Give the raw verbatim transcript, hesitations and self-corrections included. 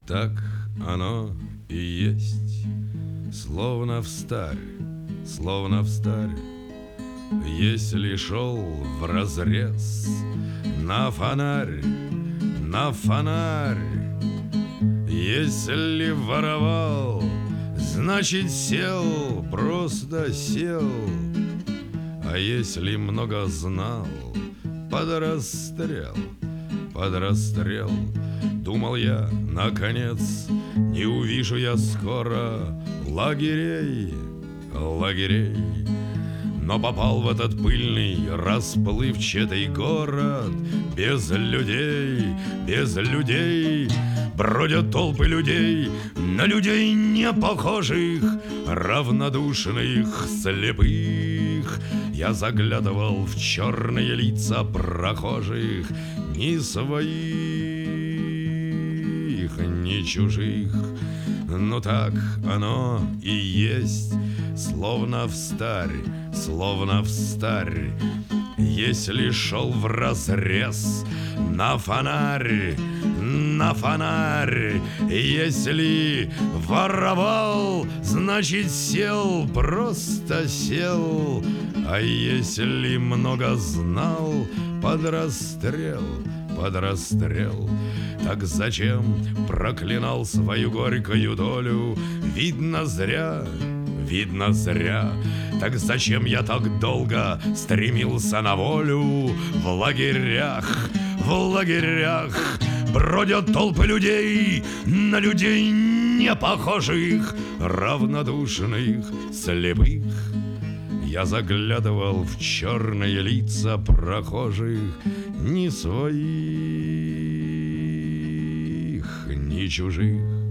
Так оно и есть, словно встарь, словно встарь. Если шел вразрез на фонарь, на фонарь, если воровал, значит сел, просто сел. А если много знал, под расстрел, под расстрел. Думал я, наконец, не увижу я скоро лагерей, лагерей. Но попал в этот пыльный, расплывчатый город. Без людей, без людей. Бродят толпы людей, на людей не похожих, равнодушных, слепых. Я заглядывал в черные лица прохожих, ни своих, ни чужих. Ну так оно и есть, словно встарь, словно встарь. Если шел вразрез на фонарь, на фонарь, если воровал, значит сел, просто сел. А если много знал, под расстрел, под расстрел. Так зачем проклинал свою горькую долю? Видно зря, видно зря. Так зачем я так долго стремился на волю? В лагерях, в лагерях бродят толпы людей, на людей не похожих, равнодушных, слепых. Я заглядывал в черные лица прохожих, ни своих, ни чужих.